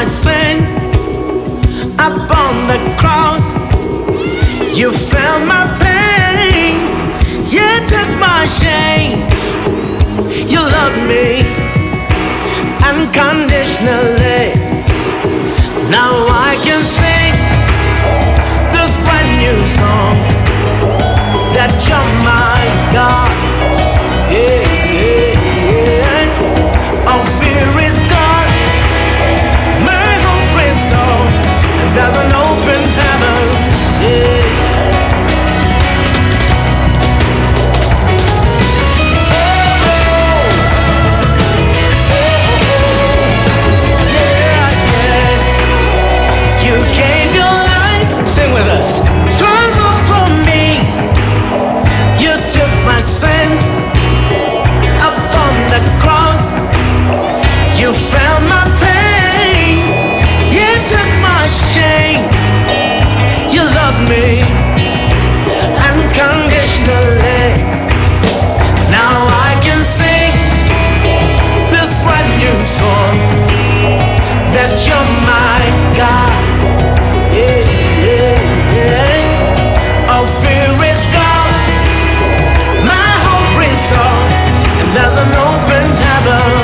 my sin upon the cross. You felt my pain, you took my shame. You loved me unconditionally. Now I can sing this brand new song that you're my God. Yeah, yeah, yeah. All fear is gone, my hope restored, and there's an open heaven. Yeah. Sing with us. Struggle for me. You took my sin upon the cross. You felt my pain. You took my shame. You loved me unconditionally. Now I can sing this brand new song that you're my God. Yeah. All fear is gone, my hope restored, and there's an open heaven.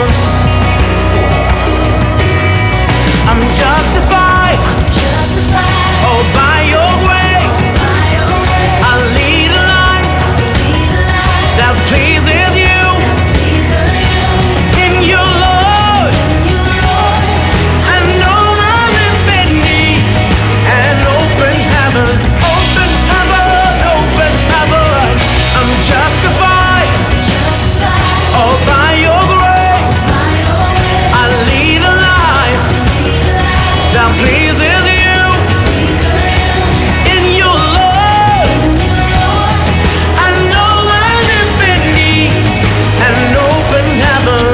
I'm justified, oh by your way. I lead a life that pleases you. In your Lord, I know I'm in beneath an open heaven. I'm justified, all by your grace. I lead a life that pleases you. In your Lord, I know I live beneath an open heaven.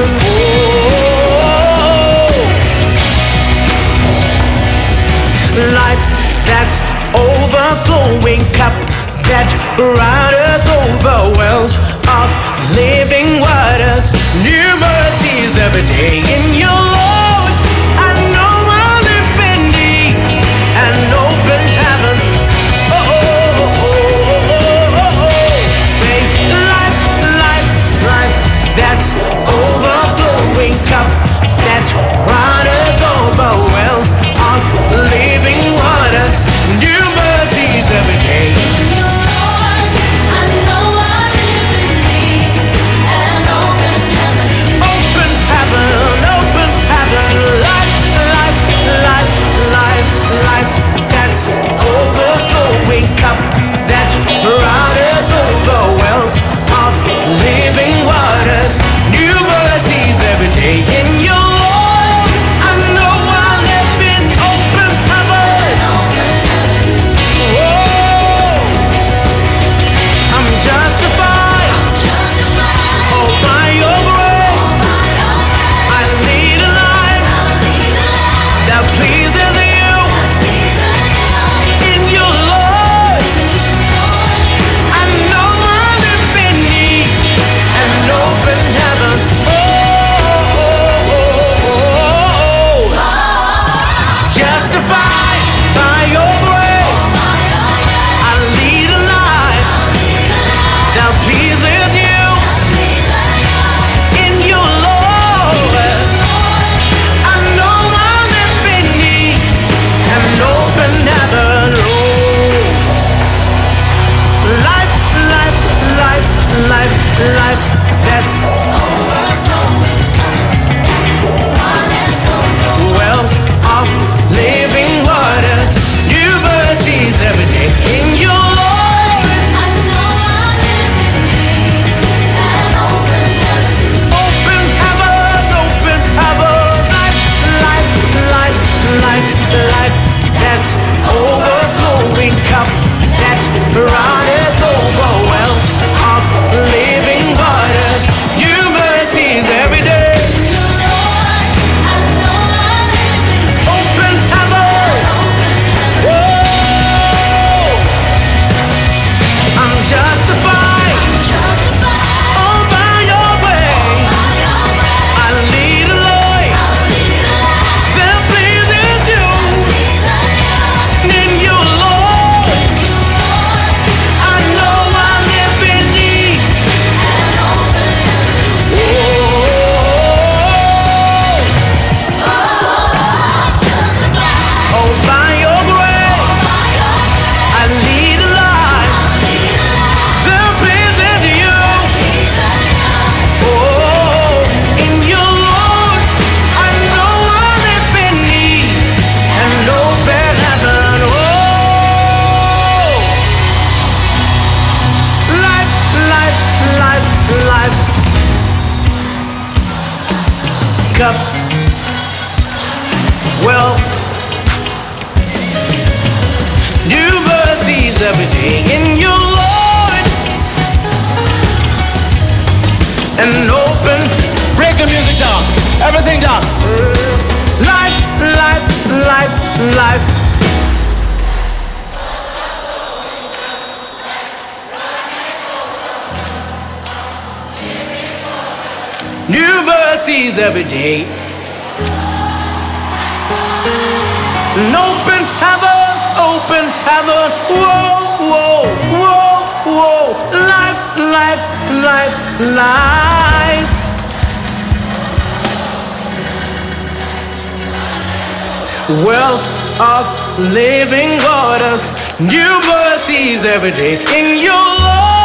Oh, life that's overflowing cup that rideth over wells of living waters. New mercies every day. In your Lord, I know I'll live beneath an open heaven. Oh, oh, oh, oh, oh, oh, oh. Say life, life, life that's overflowing cup that rideth over wells of living waters. New mercies every day. Cup that rideth over wells of living waters. New mercies every day. In your Lord, I know I'll live in open heaven. Oh, I'm justified, oh by your grace. I lead a life that pleases you. Life that's overflowing, wells of living waters, new mercies every day. In your Lord, I know I live beneath an open heaven. Open heaven, open heaven. Life, life, life, life, life that's overflowing cup that runneth over wells of living waters. You cup. Wells, new mercies every day in your Lord. And open. Break the music down. Everything down. Life, life, life, life. New mercies every day. An open heaven, whoa, whoa, whoa, whoa. Life, life, life, life. Wells of living waters, new mercies every day in your Lord.